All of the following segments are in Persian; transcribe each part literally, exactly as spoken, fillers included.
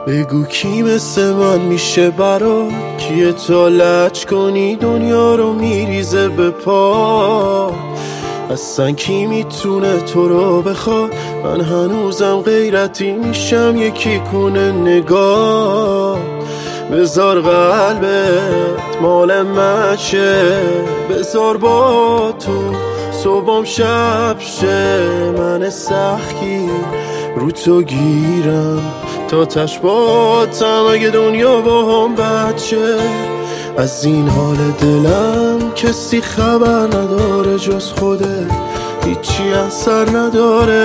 بگو کی مثل من میشه برات، کیه تا لج کنی دنیا رو میریزه به پا. اصلا کی میتونه تو رو بخواد، من هنوزم غیرتی میشم یکی کنه نگاه. بذار قلبت مال من شه، بذار با تو صبحم شب شه. من سختگیر رو تو گیرم تا تش باتم اگه دنیا با هم بچه. از این حال دلم کسی خبر نداره جز خوده، هیچی اثر نداره.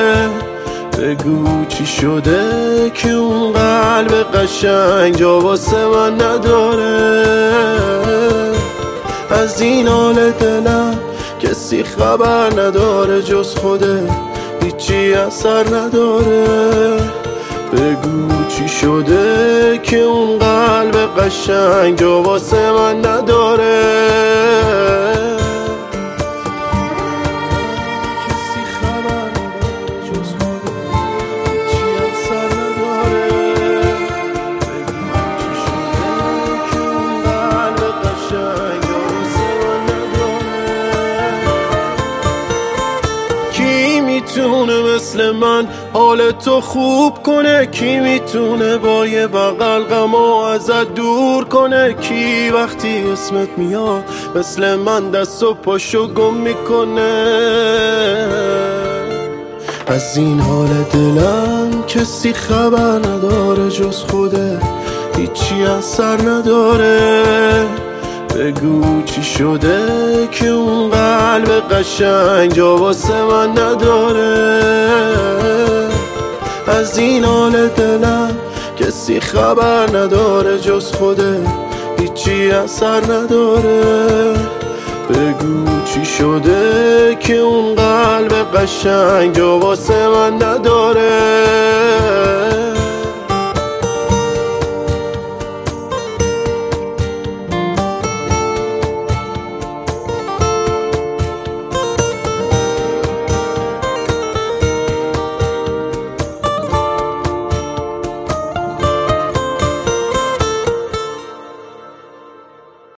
بگو چی شده که اون قلب قشنگ جا واسه من نداره. از این حال دلم کسی خبر نداره جز خوده، هیچی اثر نداره. بگو چی شده که اون قلب قشنگ جا واسه من نداره. کسی خبر نداره جز خوده، هیچی اثر نداره. بگو چی شده که اون قلب قشنگ جا واسه من نداره. کی میتونه مثل من حال تو خوب کنه، کی میتونه با یه بغل غمو ازت دور کنه. کی وقتی اسمت میاد مثل من دست و پاشو گم میکنه. از این حال دلم کسی خبر نداره جز خوده، هیچی اثر نداره. بگو چی شده که اون قلب قشنگ جا واسه من نداره. از این حال دلم کسی خبر نداره جز خوده، هیچی اثر نداره. بگو چی شده که اون قلب قشنگ جا واسه من نداره.